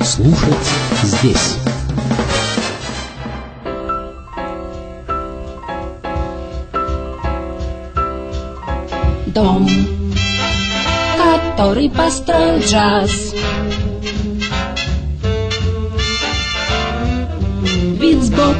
Слушать здесь. Дом, который построил джаз. Вид сбоку.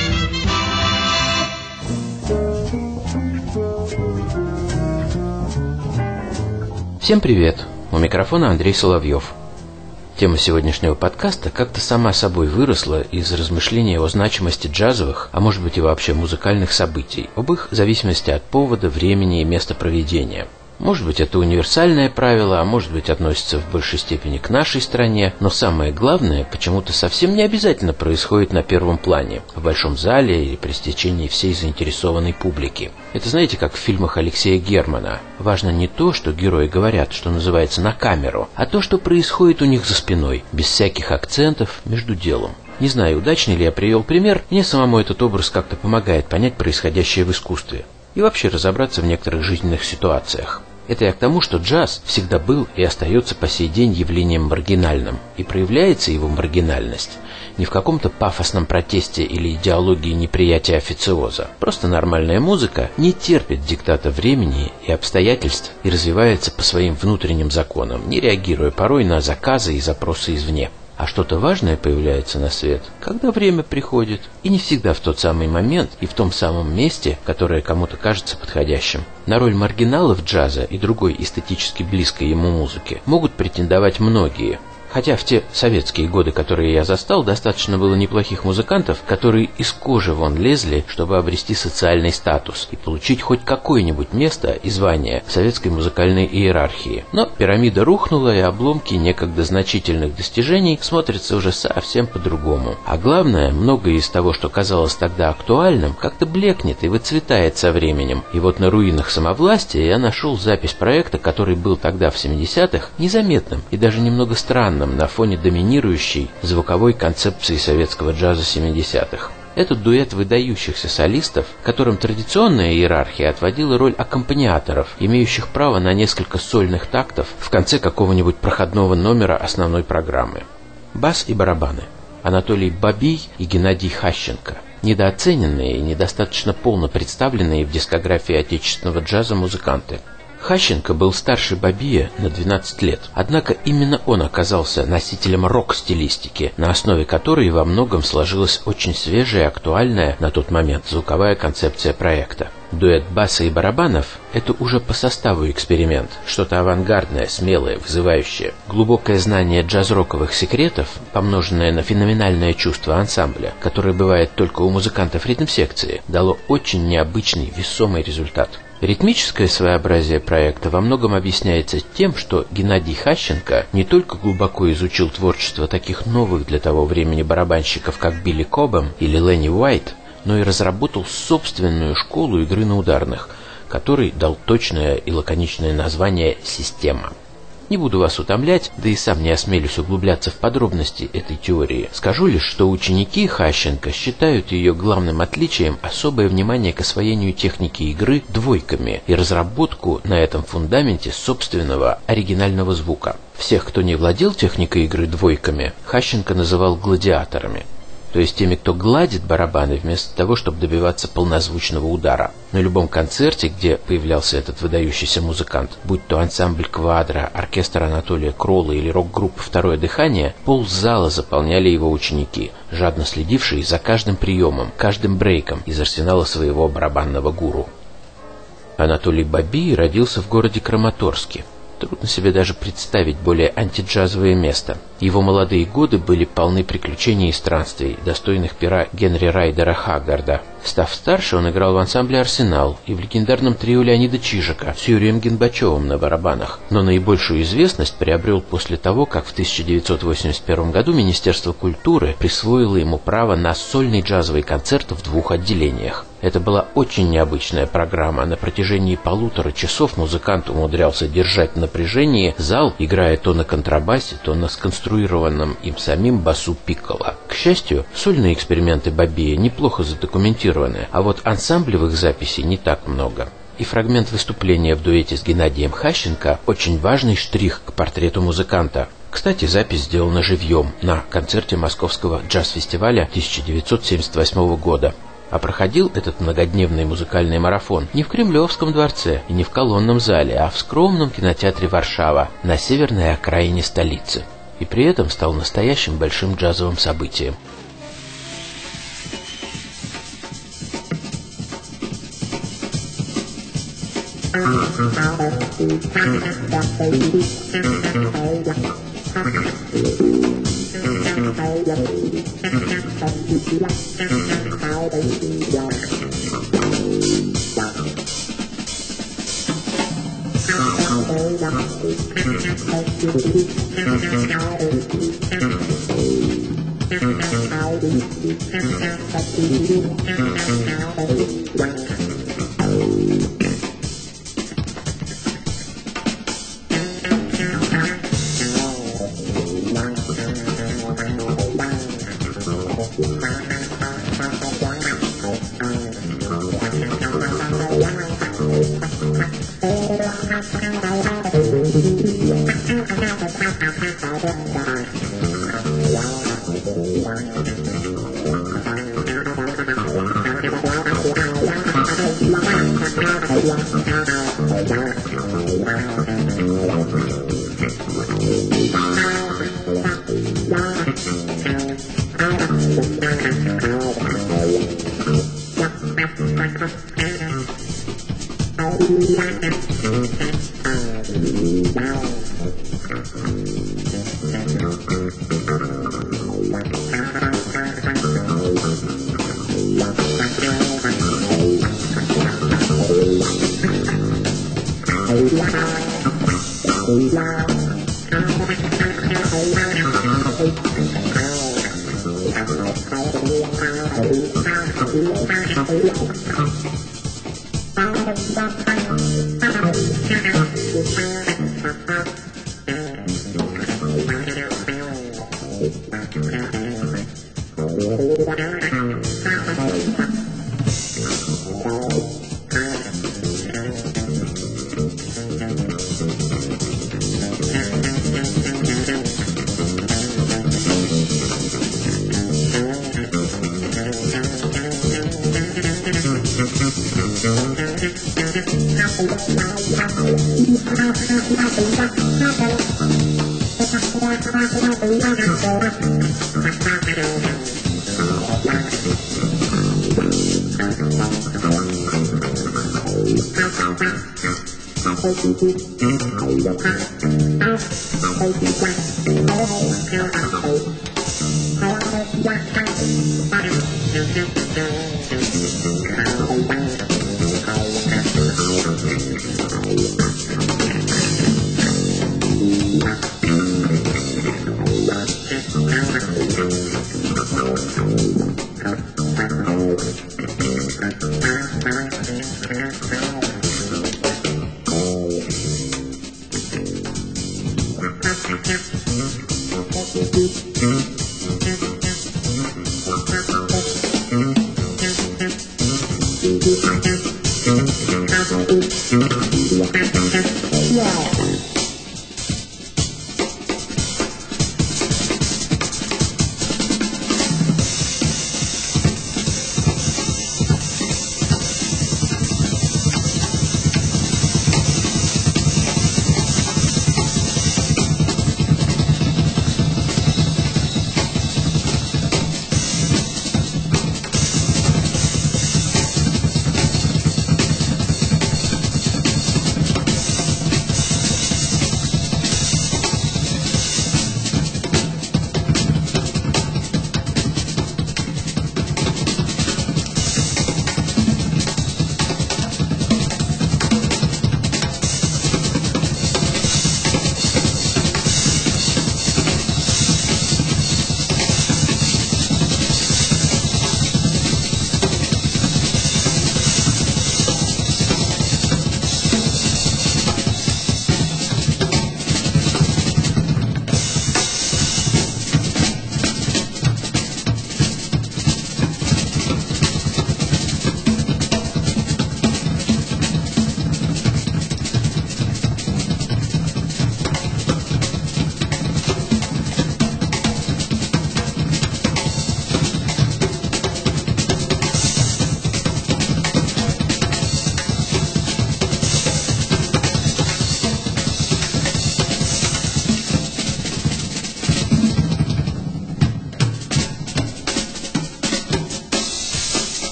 Всем привет! У микрофона Андрей Соловьев. Тема сегодняшнего подкаста как-то сама собой выросла из размышления о значимости джазовых, а может быть и вообще музыкальных событий, об их зависимости от повода, времени и места проведения. Может быть, это универсальное правило, а может быть, относится в большей степени к нашей стране, но самое главное, почему-то совсем не обязательно происходит на первом плане, в большом зале или при стечении всей заинтересованной публики. Это, знаете, как в фильмах Алексея Германа. Важно не то, что герои говорят, что называется, на камеру, а то, что происходит у них за спиной, без всяких акцентов, между делом. Не знаю, удачный ли я привел пример, мне самому этот образ как-то помогает понять происходящее в искусстве и вообще разобраться в некоторых жизненных ситуациях. Это я к тому, что джаз всегда был и остается по сей день явлением маргинальным, и проявляется его маргинальность не в каком-то пафосном протесте или идеологии неприятия официоза. Просто нормальная музыка не терпит диктата времени и обстоятельств и развивается по своим внутренним законам, не реагируя порой на заказы и запросы извне. А что-то важное появляется на свет, когда время приходит, и не всегда в тот самый момент и в том самом месте, которое кому-то кажется подходящим. На роль маргиналов джаза и другой эстетически близкой ему музыки могут претендовать многие. Хотя в те советские годы, которые я застал, достаточно было неплохих музыкантов, которые из кожи вон лезли, чтобы обрести социальный статус и получить хоть какое-нибудь место и звание в советской музыкальной иерархии. Но пирамида рухнула, и обломки некогда значительных достижений смотрятся уже совсем по-другому. А главное, многое из того, что казалось тогда актуальным, как-то блекнет и выцветает со временем. И вот на руинах самовластия я нашел запись проекта, который был тогда в 70-х незаметным и даже немного странным на фоне доминирующей звуковой концепции советского джаза 70-х. Это дуэт выдающихся солистов, которым традиционная иерархия отводила роль аккомпаниаторов, имеющих право на несколько сольных тактов в конце какого-нибудь проходного номера основной программы. Бас и барабаны. Анатолий Бабий и Геннадий Хащенко. Недооцененные и недостаточно полно представленные в дискографии отечественного джаза музыканты. Хащенко был старше Бабия на 12 лет, однако именно он оказался носителем рок-стилистики, на основе которой во многом сложилась очень свежая и актуальная на тот момент звуковая концепция проекта. Дуэт баса и барабанов – это уже по составу эксперимент, что-то авангардное, смелое, вызывающее. Глубокое знание джаз-роковых секретов, помноженное на феноменальное чувство ансамбля, которое бывает только у музыкантов ритм-секции, дало очень необычный, весомый результат. Ритмическое своеобразие проекта во многом объясняется тем, что Геннадий Хащенко не только глубоко изучил творчество таких новых для того времени барабанщиков, как Билли Кобэм или Ленни Уайт, но и разработал собственную школу игры на ударных, которой дал точное и лаконичное название «Система». Не буду вас утомлять, да и сам не осмелюсь углубляться в подробности этой теории. Скажу лишь, что ученики Хащенко считают ее главным отличием особое внимание к освоению техники игры двойками и разработку на этом фундаменте собственного оригинального звука. Всех, кто не владел техникой игры двойками, Хащенко называл гладиаторами. То есть теми, кто гладит барабаны вместо того, чтобы добиваться полнозвучного удара. На любом концерте, где появлялся этот выдающийся музыкант, будь то ансамбль «Квадро», оркестр Анатолия Кролла или рок-группа «Второе дыхание», ползала заполняли его ученики, жадно следившие за каждым приемом, каждым брейком из арсенала своего барабанного гуру. Анатолий Бабий родился в городе Краматорске. Трудно себе даже представить более антиджазовое место. Его молодые годы были полны приключений и странствий, достойных пера Генри Райдера Хаггарда. Став старше, он играл в ансамбле «Арсенал» и в легендарном трио Леонида Чижика с Юрием Генбачевым на барабанах, но наибольшую известность приобрел после того, как в 1981 году Министерство культуры присвоило ему право на сольный джазовый концерт в 2 отделениях. Это была очень необычная программа. На протяжении 1,5 часов музыкант умудрялся держать в напряжении зал, играя то на контрабасе, то на сконструированном им самим басу пикколо. К счастью, сольные эксперименты Бабия неплохо задокументированы, а вот ансамблевых записей не так много. И фрагмент выступления в дуэте с Геннадием Хащенко – очень важный штрих к портрету музыканта. К Кстати, запись сделана живьем на концерте Московского джаз-фестиваля 1978 года. А проходил этот многодневный музыкальный марафон не в Кремлевском дворце и не в колонном зале, а в скромном кинотеатре «Варшава» на северной окраине столицы. И при этом стал настоящим большим джазовым событием.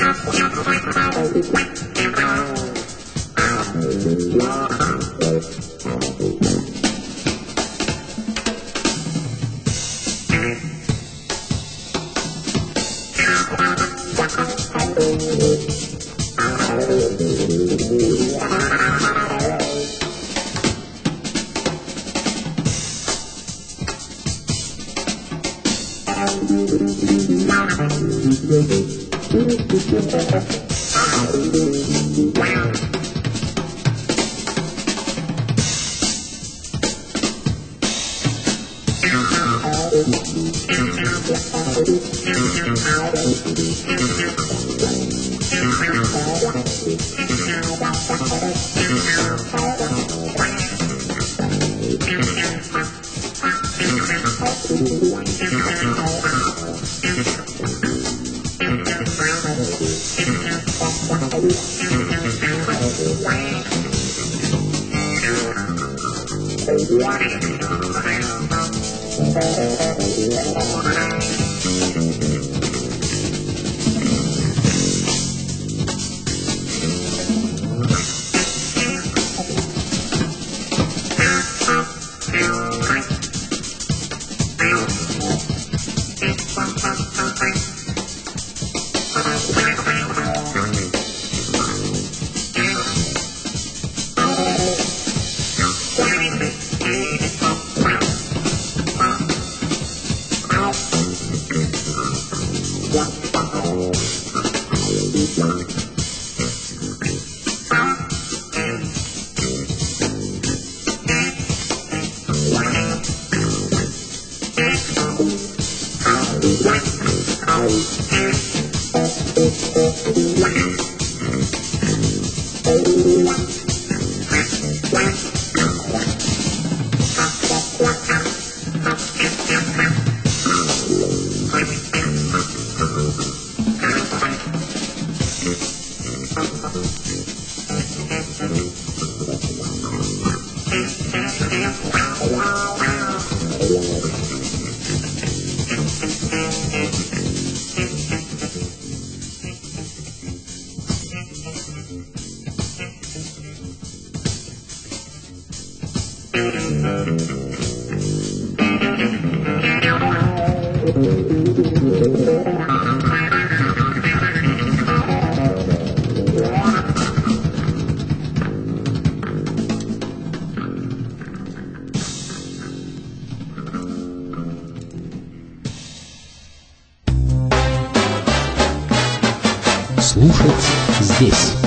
Слушать здесь.